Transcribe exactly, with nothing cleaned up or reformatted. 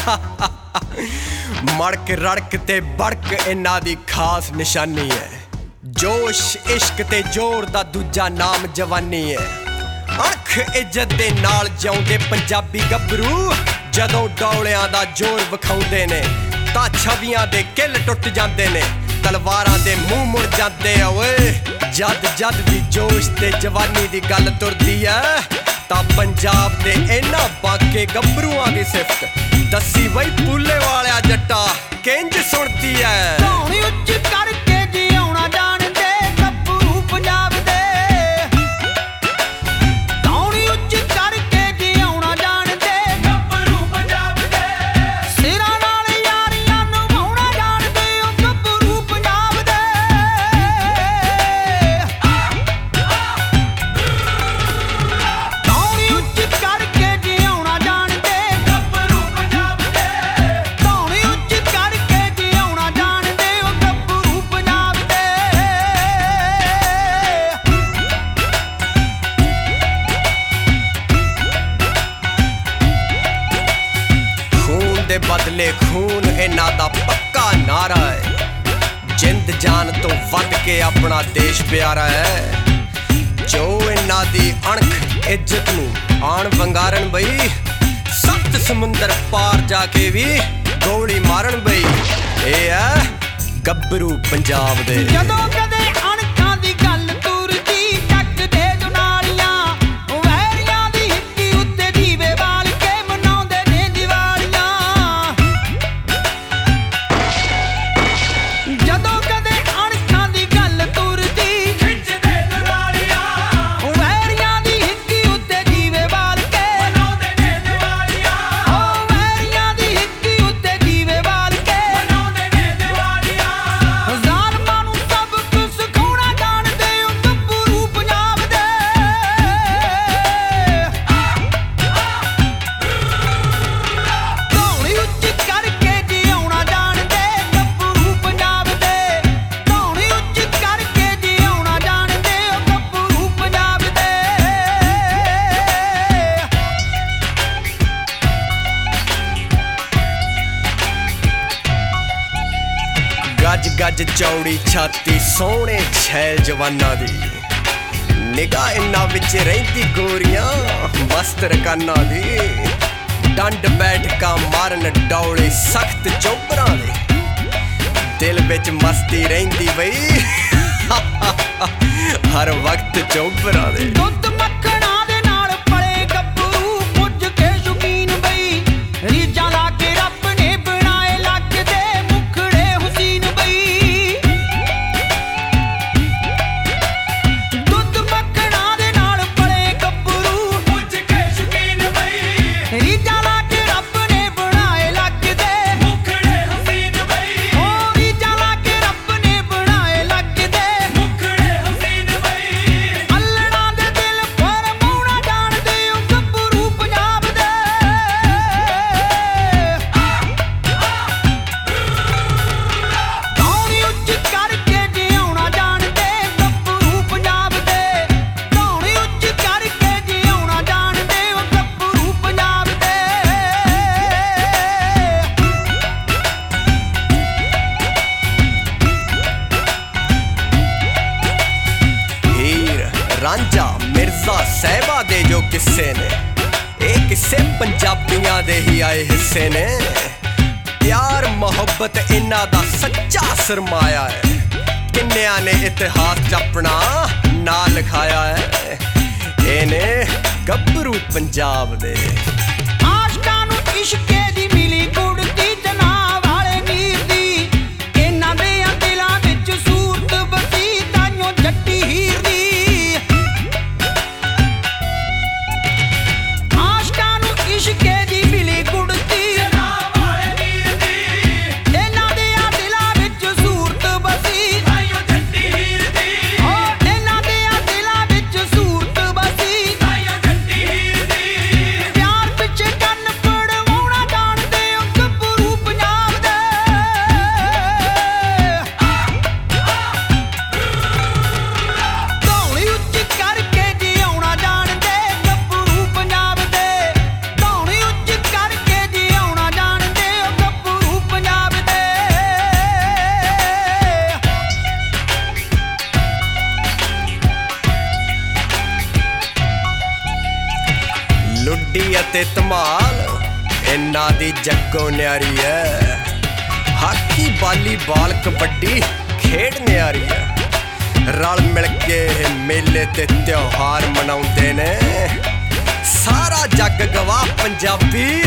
मड़क रड़क ते बड़क इन्हां दी खास निशानी है। जोश इश्क ते जोर दा दूजा नाम जवानी है। अख इज्जत दे नाल जिउंदे पंजाबी गभरू जदों डौलियां दा जोर विखाउंदे ने तां छवियां दे किल टुट जांदे ने, तलवारां दे मूंह मुड़ जांदे आ ओए। जद जद भी जोश ते जवानी दी गल तुरदी है तां पंजाब दे इन्हां बाके गभरूआं दी सिफत दसी बई पुले वालिया जट्टा किंज सुणदी है। धौनी उच्च करके जिउणा जाणदे गभरू पंजाब दे, धौनी उच्च करके जिउणा जाणदे गभरू पंजाब दे, सिरां नाल यारियां निभाउणा जाणदे ओ गभरू पंजाब दे। धौनी उच्च करके जिउणा जाणदे गभरू पंजाब दे, धौनी उच्च करके जिउणा जाणदे ओ गभरू पंजाब दे। खून दे बदले खून इन्हां दा पक्का नारा है। जिंद जान तो वध के अपना देश प्यारा है। जो इन्हां दी अणख इज्जत नूं आण वंगारन बई, सख्त समुंदर पार जाके भी गोली मारन बई। ए है गभरू पंजाब दे। ਜਦੋਂ ਕਦੇ ਅਣਖਾਂ ਦੀ ਗੱਲ ਤੁਰਦੀ ਚੱਕਦੇ ਦੁਨਾਲੀਆਂ, ਵੈਰੀਆਂ ਦੀ ਹਿੱਕੀ ਉੱਤੇ ਦੀਵੇ ਬਾਲ ਕੇ ਮਨਾਉਂਦੇ ਨੇ ਦੀਵਾਲੀਆਂ। ਜਦੋਂ ਕਦੇ ਅਣਖਾਂ ਦੀ ਗੱਲ ਤੁਰਦੀ ਖਿੱਚਦੇ ਦੁਨਾਲੀਆਂ, ਵੈਰੀਆਂ ਦੀ ਹਿੱਕੀ ਉੱਤੇ ਦੀਵੇ ਬਾਲ ਕੇ ਮਨਾਉਂਦੇ ਨੇ ਦੀਵਾਲੀਆਂ। ਓ ਵੈਰੀਆਂ ਦੀ ਹਿੱਕੀ ਉੱਤੇ ਦੀਵੇ ਬਾਲ ਕੇ ਮਨਾਉਂਦੇ ਨੇ ਦੀਵਾਲੀਆਂ। ਜ਼ਾਲਮਾਂ ਨੂੰ ਸਬਕ ਸਿਖਾਉਣਾ ਜਾਣਦੇ ਓ ਗਭਰੂ ਪੰਜਾਬ ਦੇ। ਧੌਣੀ ਉੱਚ ਕਰਕੇ ਜਿਉਣਾ ਜਾਣਦੇ ਗਭਰੂ ਪੰਜਾਬ ਦੇ, ਧੌਣੀ ਉੱਚ ਕਰਕੇ ਜਿਉਣਾ ਜਾਣਦੇ ਓ ਗਭਰੂ ਪੰਜਾਬ ਦੇ। गज गज चौड़ी छाती सोहणे छैल जवाना दी, निगाह इन्हां विच रहिंदी गोरियां मस्त रकाना दी। डंड बैठकां मारन डौले सख्त चौबरां दे, दिल विच मस्ती रहिंदी बई हर वक्त चौबरां दे। ਦੁੱਧ ਮੱਖਣਾਂ ਦੇ ਨਾਲ ਪਲੇ ਗੱਭਰੂ ਪੁੱਜ ਕੇ ਸ਼ੌਕੀਨ ਬਈ, ਰੀਝਾਂ ਲਾ ਕੇ ਰੱਬ ਨੇ ਬਣਾਏ ਲੱਗਦੇ ਮੁਖੜੇ ਹੁਸੀਨ ਬਈ। ਦੁੱਧ ਮੱਖਣਾਂ ਦੇ ਨਾਲ ਪਲੇ ਗੱਭਰੂ ਪੁੱਜ ਕੇ ਸ਼ੌਕੀਨ ਬਈ, ਰੀਝਾਂ ਲਾ ਕੇ ਰੱਬ ਨੇ ਬਣਾਏ ਲੱਗਦੇ ਮੁਖੜੇ ਹੁਸੀਨ ਬਈ। ਓ ਰੀਝਾਂ ਲਾ ਕੇ ਰੱਬ ਨੇ ਬਣਾਏ ਲੱਗਦੇ ਮੁਖੜੇ ਹੁਸੀਨ ਬਈ। ਅੱਲੜਾਂ ਦੇ ਦਿਲ ਫਰਮਾਉਣਾ ਜਾਣਦੇ ਓ ਗਭਰੂ ਪੰਜਾਬ ਦੇ। ਧੌਣੀ ਉੱਚ ਕਰਕੇ ਜਿਉਣਾ ਜਾਣਦੇ ਗਭਰੂ ਪੰਜਾਬ ਦੇ, ਧੌਣੀ ਉੱਚ ਕਰਕੇ ਜਿਉਣਾ ਜਾਣਦੇ ਓ ਗਭਰੂ ਪੰਜਾਬ ਦੇ। हीर रांझा मिर्जा साहिबा दे जो किस्से ने, ये किस्से पंजाबियां दे ही आए हिस्से ने। प्यार मोहब्बत इन्हां दा सच्चा सरमाया है। किन्नियां ने इतिहास च अपना नां लिखाया है। इने गभरू पंजाब दे। ਆਸ਼ਕਾਂ ਨੂੰ ਇਸ਼ਕੇ ਦੀ ਮਿਲੀ ਕੁੜਤੀ ਜਨਾਬ ਵਾਲੇ ਨੀਰ ਦੀ, ਇਹਨਾਂ ਦੇ ਦਿਲਾਂ ਵਿੱਚ ਸੂਰਤ ਬਸੀ ਤਾਈਓ ਜੱਟੀ ਹੀਰ ਦੀ। ਆਸ਼ਕਾਂ ਨੂੰ ਇਸ਼ਕੇ ਦੀ ਮਿਲੀ ਕੁੜਤੀ ਜਨਾਬ ਵਾਲੇ ਨੀਰ ਦੀ, ਇਹਨਾਂ ਦੇ ਦਿਲਾਂ ਵਿੱਚ ਸੂਰਤ ਬਸੀ ਤਾਈਓ ਜੱਟੀ ਹੀਰ ਦੀ। ਓ ਇਹਨਾਂ ਦੇ ਦਿਲਾਂ ਵਿੱਚ ਸੂਰਤ ਬਸੀ ਤਾਈਓ ਜੱਟੀ ਹੀਰ ਦੀ। ਪਿਆਰ ਤੇ ਧਮਾਲ ਇਹਨਾਂ ਦੀ ਜੱਗੋਂ ਨਿਆਰੀ ਐ। ਹਾਕੀ ਵਾਲੀਬਾਲ ਕਬੱਡੀ ਖੇਡ ਨਿਆਰੀ ਐ। ਰਲ ਮਿਲ ਕੇ ਮੇਲੇ ਤੇ ਤਿਉਹਾਰ ਮਨਾਉਂਦੇ ਨੇ। ਸਾਰਾ ਜੱਗ ਗਵਾਹ ਪੰਜਾਬੀ